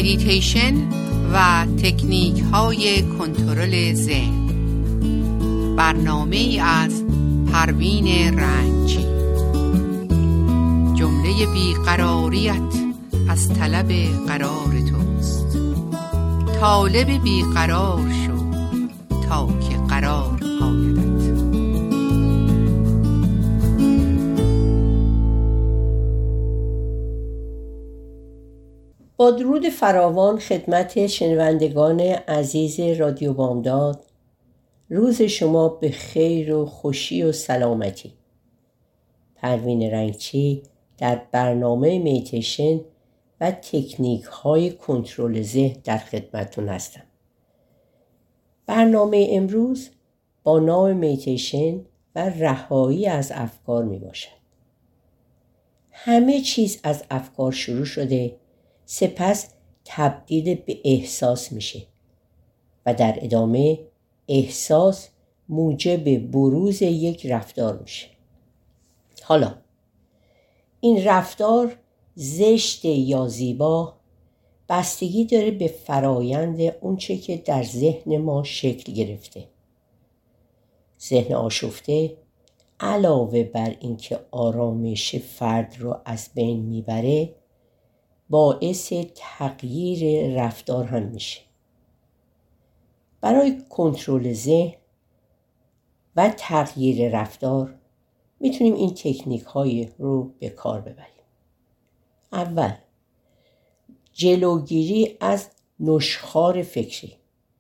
مدیتیشن و تکنیک های کنترل ذهن. برنامه از پروین رنجی. جمله بیقراریت از طلب قرار توست. طالب بیقرار شو تا که قرار آیدت. با درود فراوان خدمت شنوندگان عزیز رادیو بامداد. روز شما به خیر و خوشی و سلامتی. پروین رنگچی در برنامه مدیتیشن و تکنیک های کنترل ذهن در خدمتتون هستم. برنامه امروز با نام مدیتیشن و رهایی از افکار می باشد. همه چیز از افکار شروع شده، سپس تبدیل به احساس میشه و در ادامه احساس موجب بروز یک رفتار میشه. حالا این رفتار زشت یا زیبا بستگی داره به فرایند اونچه که در ذهن ما شکل گرفته. ذهن آشفته علاوه بر اینکه آرامش فرد رو از بین میبره، باعث تغییر رفتار هم میشه. برای کنترل ذهن و تغییر رفتار میتونیم این تکنیک های رو به کار ببریم. اول، جلوگیری از نشخوار فکری.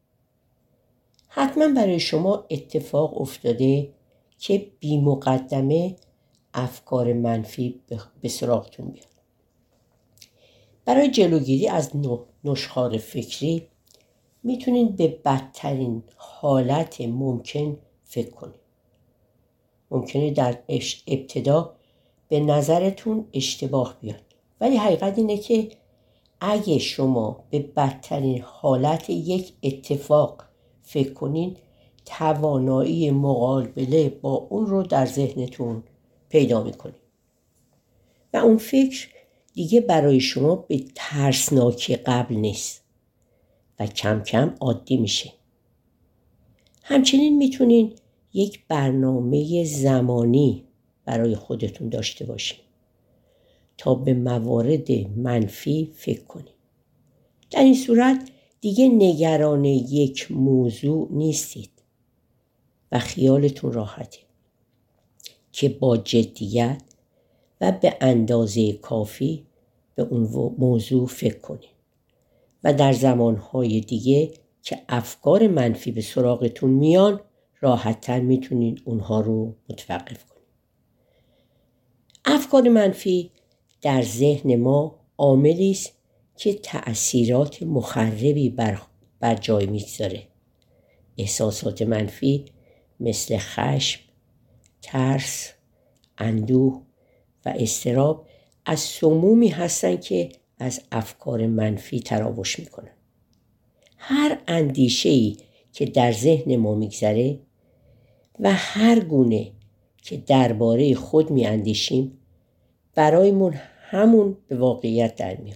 حتما برای شما اتفاق افتاده که بی مقدمه افکار منفی به سراغتون بیاد. برای جلوگیری از نشخوار فکری میتونین به بدترین حالت ممکن فکر کنید. ممکنه در ابتدا به نظرتون اشتباه بیاد، ولی حقیقت اینه که اگه شما به بدترین حالت یک اتفاق فکر کنین، توانایی مقابله با اون رو در ذهنتون پیدا میکنید و اون فکر دیگه برای شما به ترسناکی قبل نیست و کم کم عادی میشه. همچنین میتونین یک برنامه زمانی برای خودتون داشته باشین تا به موارد منفی فکر کنین. در این صورت دیگه نگران یک موضوع نیستید و خیالتون راحته که با جدیت و به اندازه کافی به اون موضوع فکر کنید و در زمانهای دیگه که افکار منفی به سراغتون میان راحت‌تر میتونید اونها رو متوقف کنید. افکار منفی در ذهن ما عاملی است که تأثیرات مخربی بر جای میگذاره. احساسات منفی مثل خشم، ترس، اندوه و اضطراب از سمومی هستن که از افکار منفی تراوش میکنن. هر اندیشه‌ای که در ذهن ما میگذره و هر گونه که درباره خود میاندیشیم برایمون همون به واقعیت در میاد.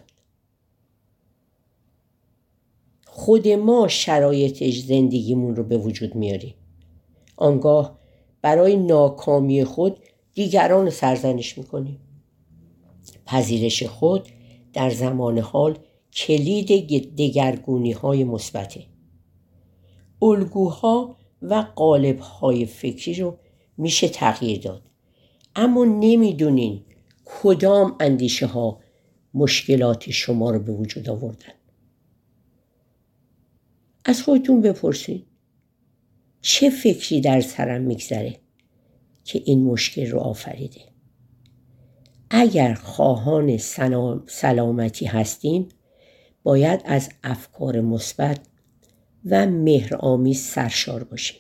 خود ما شرایط زندگیمون رو به وجود میاریم. آنگاه برای ناکامی خود دیگران سرزنش میکنیم. پذیرش خود در زمان حال کلید دگرگونی های مثبته. الگوها و قالب‌های فکری رو میشه تغییر داد، اما نمیدونین کدام اندیشه ها مشکلات شما رو به وجود آوردن. از خودتون بپرسین چه فکری در سرم میگذره که این مشکل رو آفریده. اگر خواهان سلامتی هستیم باید از افکار مثبت و مهرآمیز سرشار باشیم.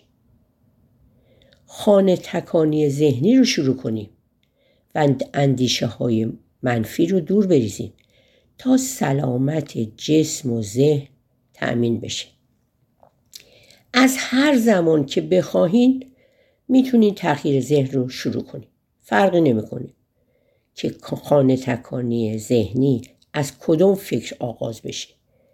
خانه تکانی ذهنی رو شروع کنیم و اندیشه های منفی رو دور بریزیم تا سلامت جسم و ذهن تأمین بشه. از هر زمان که بخواهید میتونید تغییر ذهن رو شروع کنید. فرقی نمیکنه که خانه تکانی ذهنی از کدوم فکر آغاز بشه.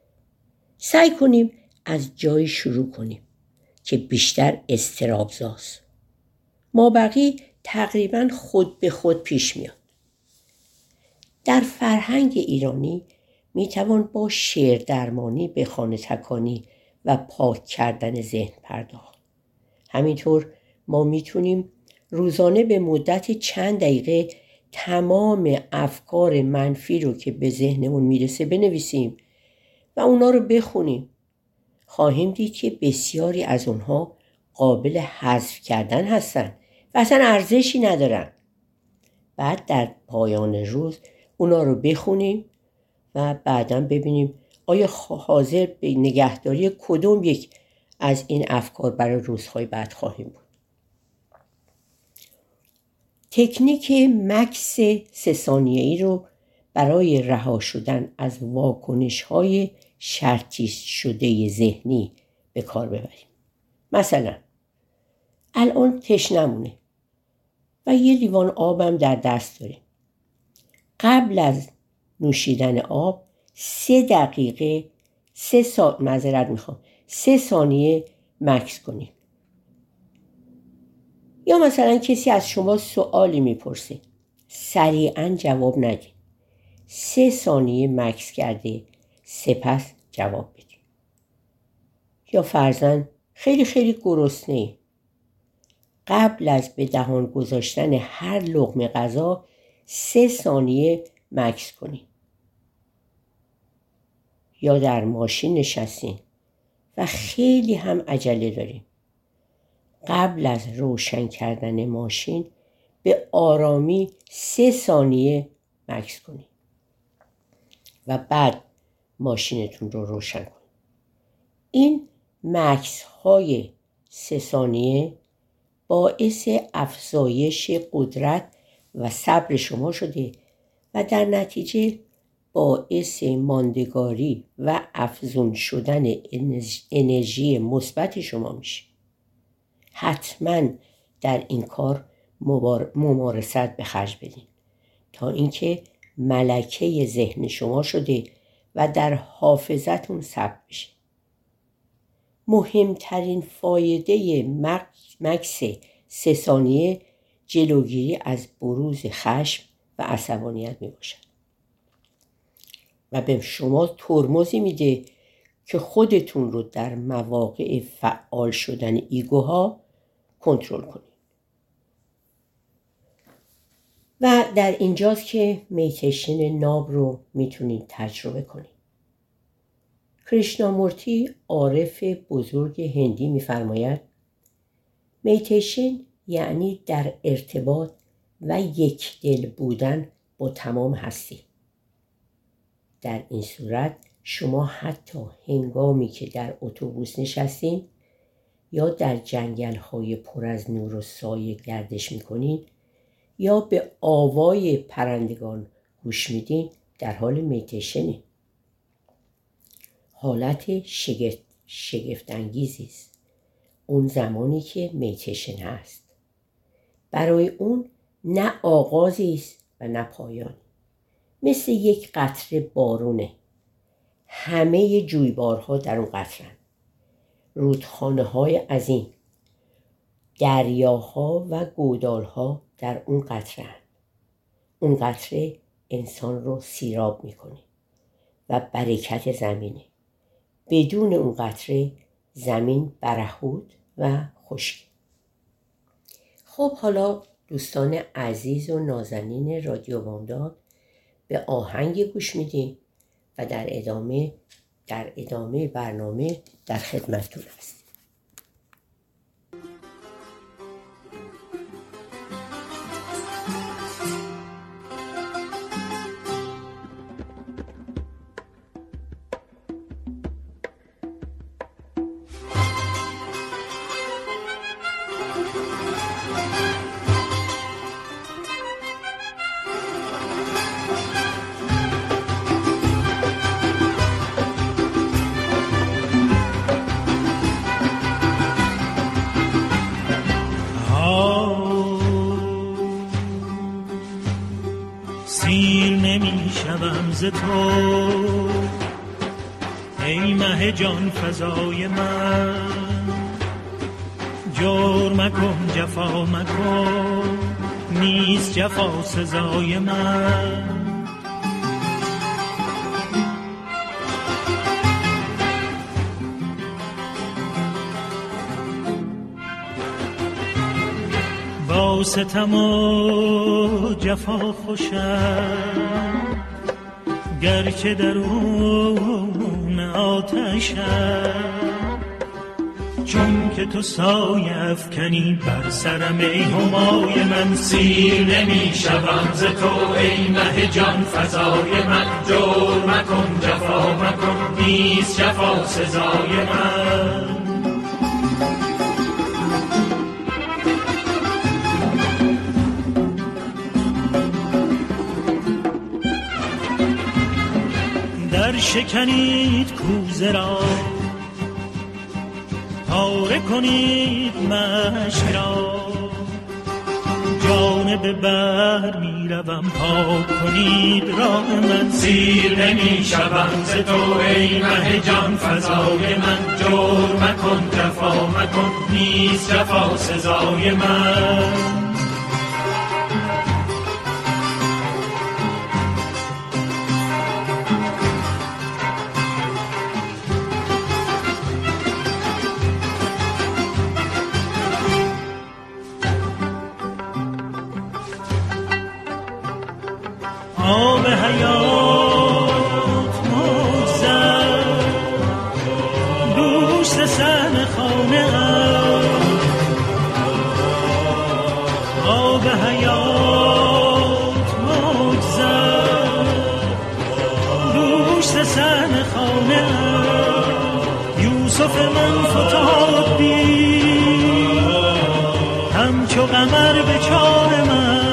سعی کنیم از جایی شروع کنیم که بیشتر اضطراب‌زاست. مابقی تقریباً خود به خود پیش میاد. در فرهنگ ایرانی میتوان با شعر درمانی به خانه تکانی و پاک کردن ذهن پرداخت. همینطور ما میتونیم روزانه به مدت چند دقیقه تمام افکار منفی رو که به ذهنمون میرسه بنویسیم و اونا رو بخونیم. خواهیم دید که بسیاری از اونها قابل حذف کردن هستن و اصلا ارزشی ندارن. بعد در پایان روز اونا رو بخونیم و بعداً ببینیم آیا حاضر به نگهداری کدوم یک از این افکار برای روزهای بعد خواهیم بود. تکنیک مکث 3 ثانیه‌ای رو برای رها شدن از واکنش‌های شرطی شده ذهنی به کار ببریم. مثلا الان تشنمونه و یه لیوان آبم در دست داریم. قبل از نوشیدن آب 3 دقیقه 3 ثانیه مکث کنیم. یا مثلا کسی از شما سوالی میپرسه، سریعا جواب ندید. 3 ثانیه مکث کرده سپس جواب بدید. یا فرضاً خیلی خیلی گرسنه‌ای، قبل از به دهان گذاشتن هر لقمه غذا 3 ثانیه مکث کنید. یا در ماشین نشستین و خیلی هم عجله داریم، قبل از روشن کردن ماشین به آرامی 3 ثانیه مکث کنید و بعد ماشینتون رو روشن کنید. این مکث های 3 ثانیه باعث افزایش قدرت و صبر شما شده و در نتیجه باعث ماندگاری و افزون شدن انرژی مثبت شما میشه. حتما در این کار ممارست به خرج بدین تا اینکه ملکه ذهن شما شده و در حافظتون ثبت بشه. مهمترین فایده مکث 3 ثانیه جلوگیری از بروز خشم و عصبانیت می باشد و به شما ترمزی میده که خودتون رو در مواقع فعال شدن ایگوها کنترل کنید. و در اینجاست که میتیشن ناب رو میتونید تجربه کنید. کریشنامورتی عارف بزرگ هندی میفرماید میتیشن یعنی در ارتباط و یک دل بودن با تمام هستی. در این صورت شما حتی هنگامی که در اتوبوس نشستین یا در جنگل‌های پر از نور و سایه گردش می‌کنین یا به آوای پرندگان گوش میدین در حال میتیشنه. حالت شگفت انگیزی است اون زمانی که میتیشن هست. برای اون نه آغازی است و نه پایانی. مثل یک قطره بارونه. همه جویبارها در اون قطره‌اند. رودخانه های عظیم، دریاها و گودالها در اون قطره‌اند. اون قطره انسان رو سیراب میکنه و برکت زمینه. بدون اون قطره زمین برهوت و خشک. خب حالا دوستان عزیز و نازنین رادیو بامداد به آهنگ گوش میدیم و در ادامه برنامه در خدمتتون هستیم. سیر نمی شوم ز تو ای مه جان فضای من، جور مکن جفا مکن، نیست جفا سزای من. با ستم و جفا خوشم، گرچه درون آتشم، چون که تو سایه افکنی بر سرم ای همای من. سیر نمی شوم ز تو ای مه جان فضای من، جور مکن جفا مکن، نیست جفا سزای من. در شکنید کوزه را، پاره کنید مشک را، جانب بحر می روم پاک کنید راه من. سیر نمی شوم ز تو ای مه جان فضای من، جور مکن جفا مکن، نیست جفا سزای من. آب حیات موزد دوست سن خانه ام، آب حیات موزد دوست سن خانه ام. یوسف من فتاد دید همچو قمر به چاه من.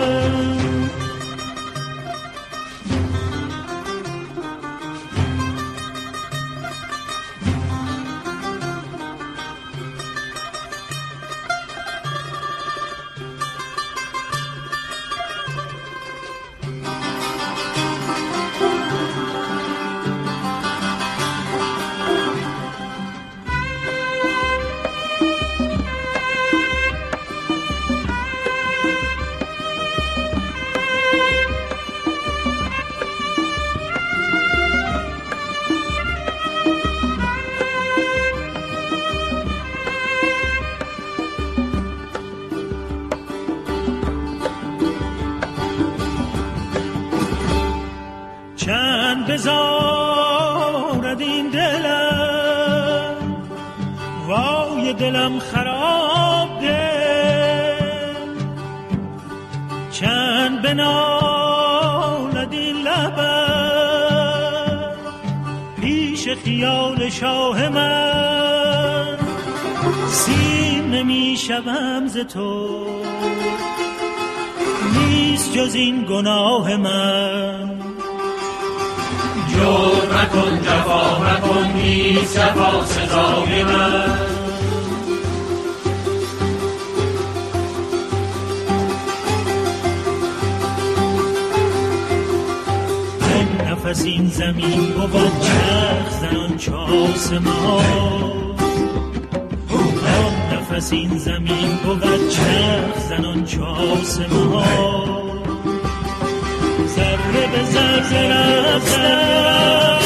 چند بزارد این دلم، وای دلم خراب دل، چند بنالد این لبم پیش خیال شاه من. سیر نمی شوم ز تو، نیست جز این گناه من. جور مکن جفا مکن، نیست جفا سزای من. یک نفس این زمین بود چرخ زنان چو آسمان، یک نفس این زمین بود چرخ زنان چو آسمان. ذره به ذره رفتم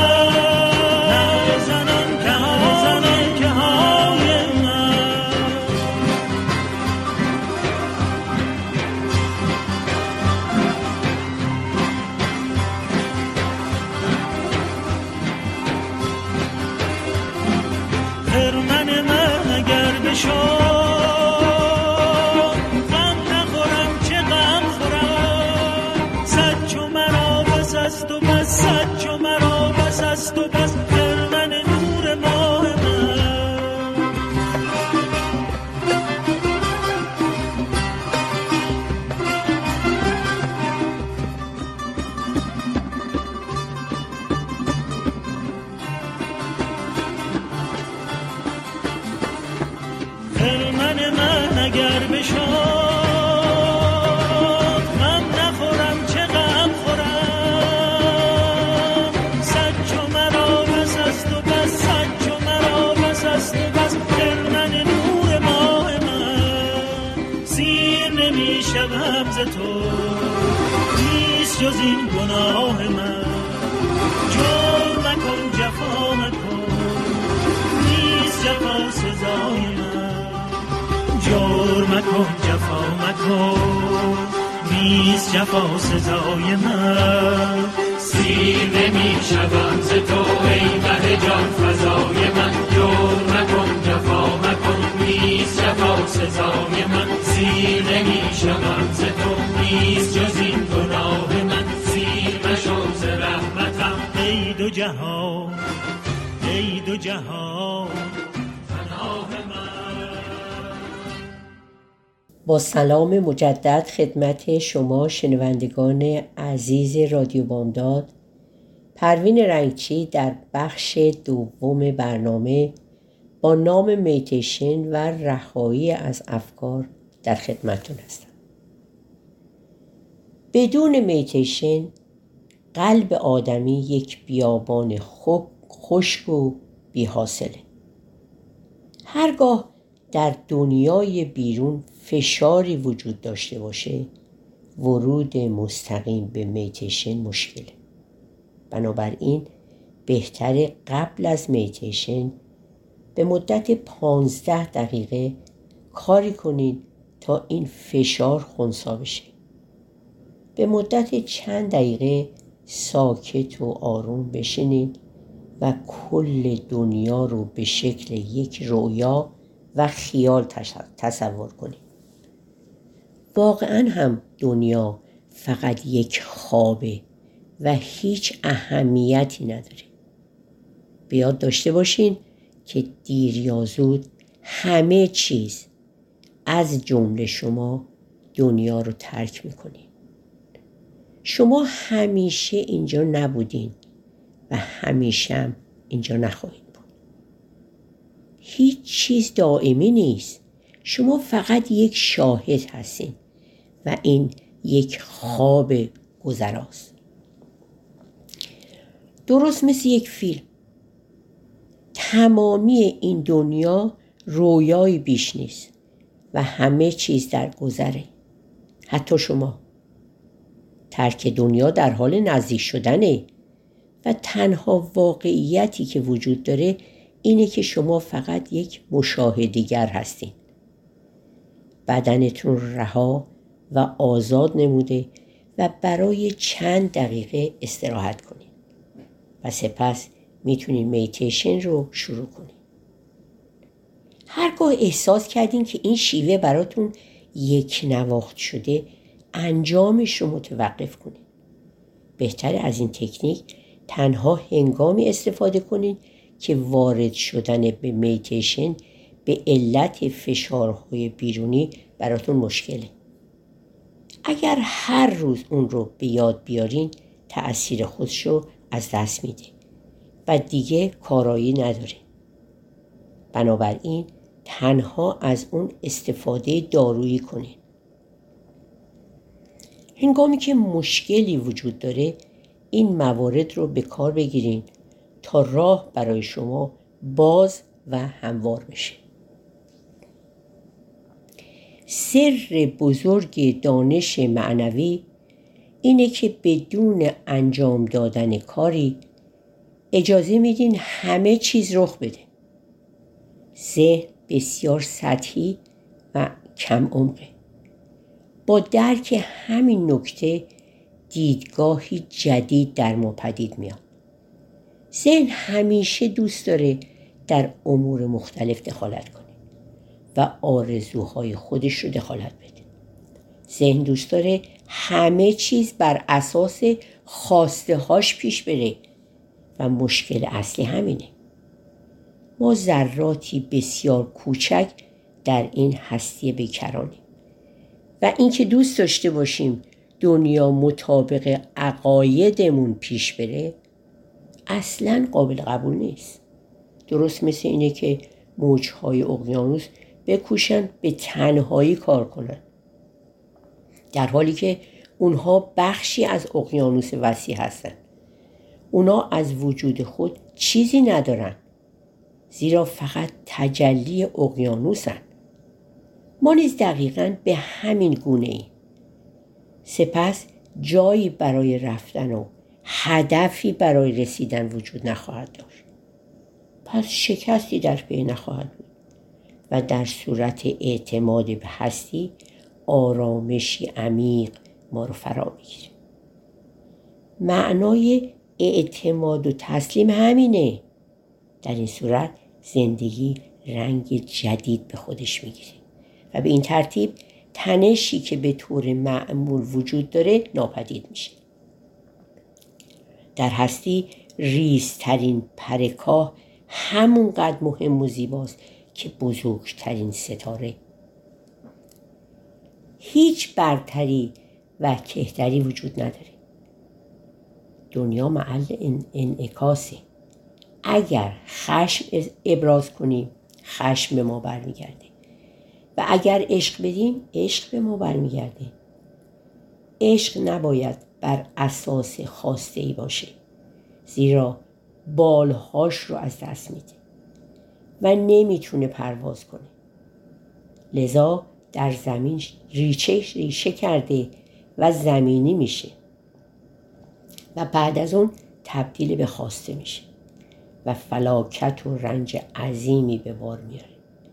زنان که های من. خرمن من اگر بشد است و بس، صد چو مرا بس است و بس، خرمن نور ماه من. خرمن من اگر بشد غم نخورم چه غم خورم، صد چو مرا بس ز تو نیست جز این گناه من. جور مکن جفا مکن نیست جفا سزای من. جور مکن جفا مکن نیست جفا سزای من. سیر نمی شوم ز تو ای مه جان فزای من. جور مکن جفا مکن نیست جفا سزای من. سیر نمی شوم ز تو نیست جز این گناه من. سیر مشو ز رحمتم ای دو جهان ای دو جهان پناه من. با سلام مجدد خدمت شما شنوندگان عزیز رادیو بامداد، پروین رنگچی در بخش دوم برنامه با نام میتیشن و رهایی از افکار در خدمتتون هستم. بدون میتیشن قلب آدمی یک بیابان خشک و بی‌حاصله. هرگاه در دنیای بیرون فشاری وجود داشته باشه، ورود مستقیم به میتیشن مشکله. بنابراین بهتره قبل از میتیشن به مدت 15 دقیقه کاری کنید تا این فشار خنثی بشه. به مدت چند دقیقه ساکت و آروم بشینید و کل دنیا رو به شکل یک رویا و خیال تصور کنید. واقعا هم دنیا فقط یک خوابه و هیچ اهمیتی نداره. به یاد داشته باشین که دیر یا زود همه چیز از جمله شما دنیا رو ترک میکنین. شما همیشه اینجا نبودین و همیشه هم اینجا نخواهید بود. هیچ چیز دائمی نیست. شما فقط یک شاهد هستین و این یک خواب گذراست. درست مثل یک فیلم. تمامی این دنیا رویایی بیش نیست و همه چیز در گذره. حتی شما. ترک دنیا در حال نزدیک شدنه و تنها واقعیتی که وجود داره اینه که شما فقط یک مشاهده‌گر هستین. بدنتون رها و آزاد نموده و برای چند دقیقه استراحت کنید و سپس میتونید میتیشن رو شروع کنید. هرگاه احساس کردین که این شیوه براتون یک نواخت شده، انجامش رو متوقف کنید. بهتره از این تکنیک تنها هنگامی استفاده کنید که وارد شدن به میتیشن به علت فشارهای بیرونی براتون مشکله. اگر هر روز اون رو به یاد بیارین، تأثیر خودشو از دست میده و دیگه کارایی نداره. بنابراین تنها از اون استفاده دارویی کنین. هنگامی که مشکلی وجود داره، این موارد رو به کار بگیرین تا راه برای شما باز و هموار بشه. سر بزرگ دانش معنوی اینه که بدون انجام دادن کاری اجازه میدین همه چیز رخ بده. ذهن بسیار سطحی و کم عمقه. با درک همین نکته دیدگاهی جدید در ما پدید میاد. ذهن همیشه دوست داره در امور مختلف دخالت کنه و آرزوهای خودش رو دخالت بده. ذهن دوست داره همه چیز بر اساس خواسته هاش پیش بره و مشکل اصلی همینه. ما ذراتی بسیار کوچک در این هستی بیکرانیم و اینکه دوست داشته باشیم دنیا مطابق عقایدمون پیش بره اصلاً قابل قبول نیست. درست مثل اینه که موجهای اقیانوس بکوشن به تنهایی کار کنن، در حالی که اونها بخشی از اقیانوس وسیع هستن. اونا از وجود خود چیزی ندارن، زیرا فقط تجلی اقیانوسن. ما نیز دقیقاً به همین گونه ایم. سپس جایی برای رفتن و هدفی برای رسیدن وجود نخواهد داشت. پس شکستی در پی نخواهد بود و در صورت اعتماد به هستی آرامشی عمیق ما رو فرا میگیره. معنای اعتماد و تسلیم همینه. در این صورت زندگی رنگ جدید به خودش میگیره و به این ترتیب تنشی که به طور معمول وجود داره ناپدید میشه. در هستی ریزترین پرکاه همونقدر مهم و زیباست که بزرگترین ستاره. هیچ برتری و کهتری وجود نداره. دنیا محل انعکاسه. اگر خشم ابراز کنیم خشم به ما برمیگرده و اگر عشق بدیم عشق به ما برمیگرده. عشق نباید بر اساس خواسته‌ای باشه، زیرا بالهاش رو از دست میده و نمیتونه پرواز کنه. لذا در زمین ریشه کرده و زمینی میشه و بعد از اون تبدیل به خواسته میشه و فلاکت و رنج عظیمی به بار میاره.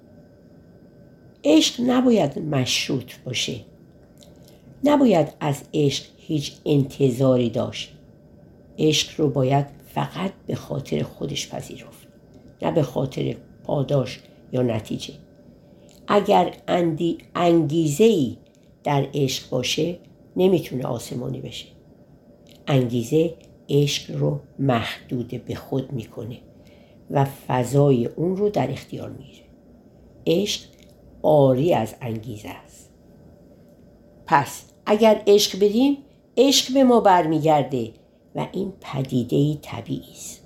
عشق نباید مشروط باشه. نباید از عشق هیچ انتظاری داشت. عشق رو باید فقط به خاطر خودش پذیرفت، نه به خاطر پاداش یا نتیجه. اگر انگیزه‌ای در عشق باشه نمیتونه آسمانی بشه. انگیزه عشق رو محدود به خود میکنه و فضای اون رو در اختیار میگیره. عشق عاری از انگیزه است. پس اگر عشق بدیم عشق به ما برمیگرده و این پدیده‌ای طبیعی است.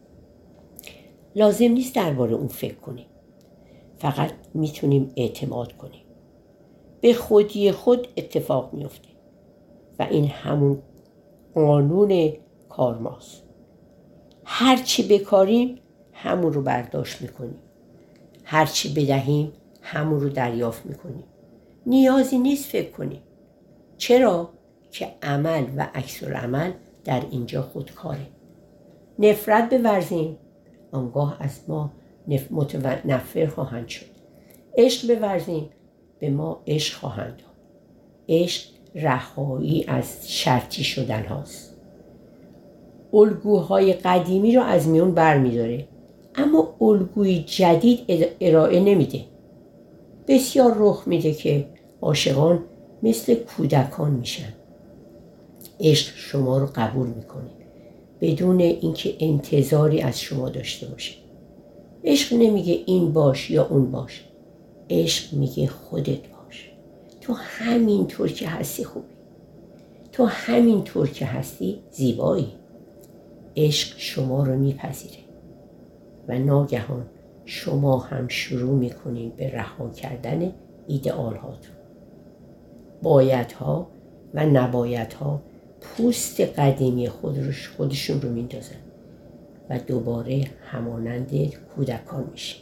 لازم نیست درباره اون فکر کنیم. فقط میتونیم اعتماد کنیم. به خودی خود اتفاق میفته و این همون قانون کارماست. هرچی بکاریم همون رو برداشت میکنیم. هرچی بدهیم همون رو دریافت میکنیم. نیازی نیست فکر کنیم. چرا؟ که عمل و عکس‌العمل در اینجا خودکاره. نفرت بورزیم آنگاه از ما متنفر خواهند شد. عشق بورزیم به ما عشق خواهند داد. عشق رهایی از شرطی شدن هاست. الگوهای قدیمی رو از میون بر میداره اما الگوی جدید ارائه نمیده. بسیار رخ میده که عاشقان مثل کودکان میشن. عشق شما رو قبول میکنه بدون اینکه انتظاری از شما داشته باشه. عشق نمیگه این باش یا اون باش. عشق میگه خودت باش. تو همین طور که هستی خوبی. تو همین طور که هستی زیبایی. عشق شما رو میپذیره و ناگهان شما هم شروع میکنین به رها کردن ایدئال هاتون. بایدها و نبایدها پوست قدیمی خودشون رو میندازن و دوباره همانند کودکان میشه.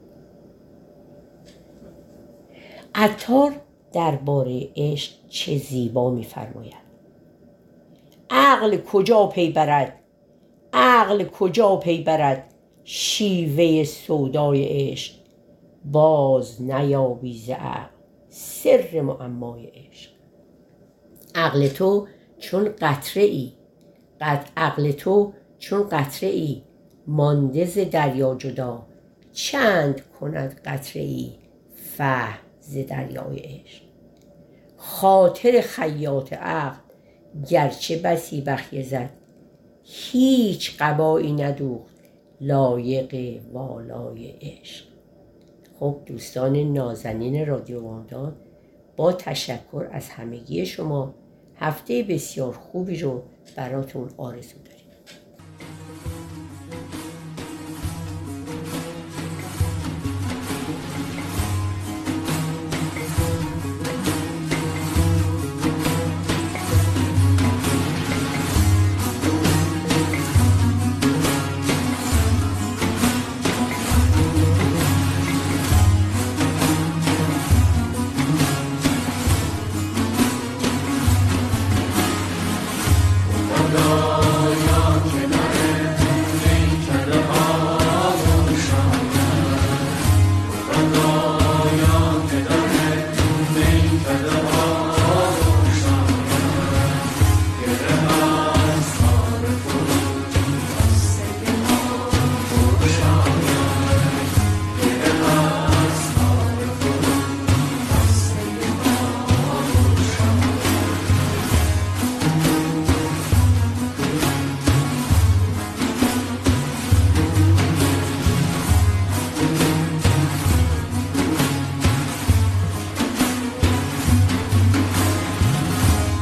عطار درباره عشق چه زیبا میفرماید: عقل کجا پی برد، عقل کجا پی برد، شیوه سودای عشق باز نیابی ز عقل سر معمای عشق. عقل تو چون قطره ای، عقل تو چون قطره ای مانده ز دریا جدا، چند کند قطره ای فهم ز دریای عشق. خاطر خیاط عقل گرچه بسی بخیه زد، هیچ قبایی ندوخت لایق والای عشق. خب دوستان نازنین رادیو بامداد، با تشکر از همگی شما هفته بسیار خوبی رو براتون آرزو دارم.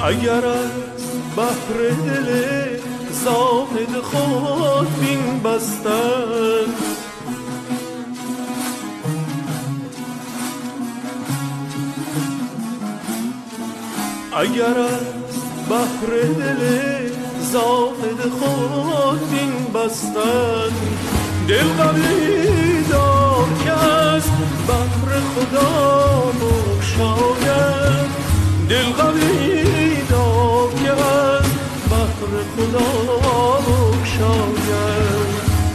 اگر از بحر دل زاهد خود بین بستن، اگر از بحر دل زاهد خود بین بستن، دل قوی دار که از بحر خدا بگشاید، دل قوی دار که از بحر خدا بگشاید.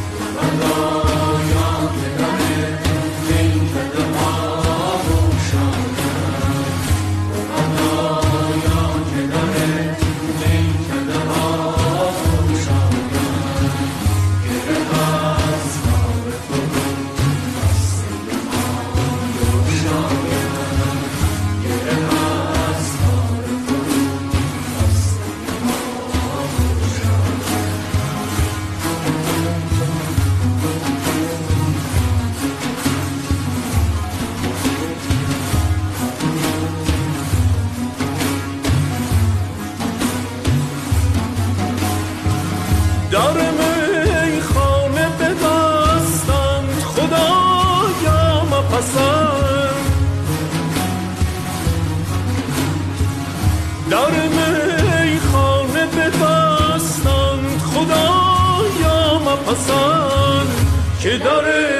در میخانه ببستند خدایا مپسند، در میخانه ببستند خدایا مپسند، که در